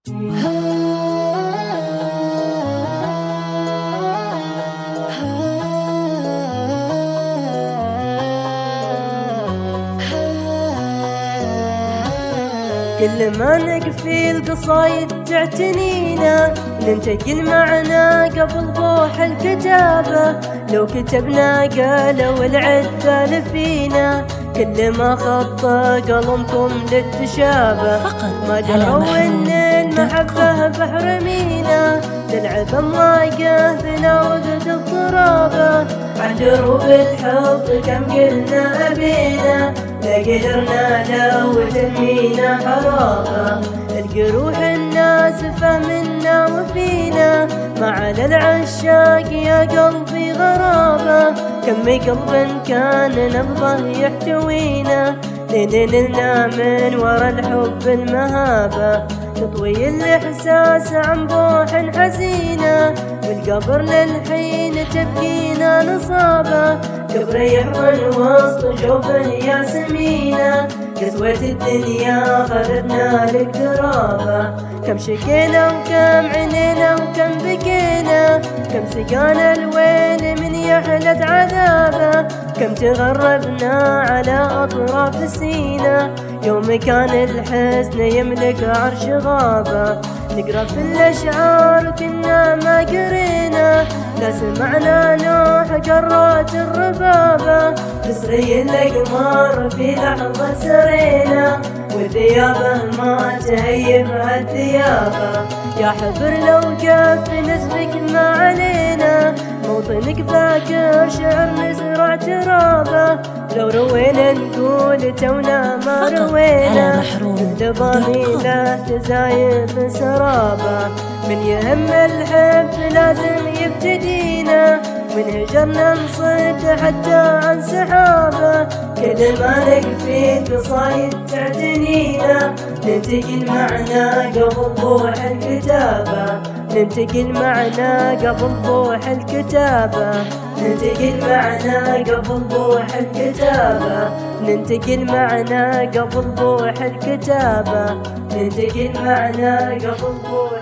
كل ما نقفي القصايد تعتنينا ننتقل معنا قبل بوح الكتابة. لو كتبنا قالوا العدال فينا كل ما خط قلمكم للتشابه. ما دروا ان المحبة بحر مينا تلعب مواقع بلا وقت الضرابة. عن دروب الحب كم قلنا أبينا لا قدرنا لو تنمينا حرابة. الجروح الناسفة منا وفينا ما على العشاق يا قلبي غرابة. كم قلب كان نبضه يحتوينا لنلنا من ورا الحب المهابة. تطوي الإحساس عن بوح حزينة والقبر للحين تبكينا نصابة. قبر يحضن وسط جوف ياسمينة قسوة الدنيا خذتنا للقرابة. كم شكينا وكم عنينا وكم بكينا كم سقانا الويل من يحلة عذابه. كم تغربنا على أطراف سينا يوم كان الحزن يملك عرش غابة. نقرأ في الأشعار وكنا ما قرينا لا سمعنا نوح قرات الربابة. تسري الأقمار في لحظة سرينا والثيابة ما تهيبها الثيابة. يا حبر لو قف نسبك ما علينا موطنك ذاكر شعر نزرع ترابه. لو روينا نقول تونا ما روينا ضمينا تزايد سرابه. من يهم الحب لازم يبتدينا من هجرنا نصد حتى عن سحابه. كل ما نقفي قصايد تعتنينا ننتقل معنا قبل بوح الكتابة. ننتقل معنا قبل بوح الكتابة. ننتقل معنا قبل بوح الكتابة. ننتقل معنا قبل بوح الكتابة. ننتقل معنا قبل بوح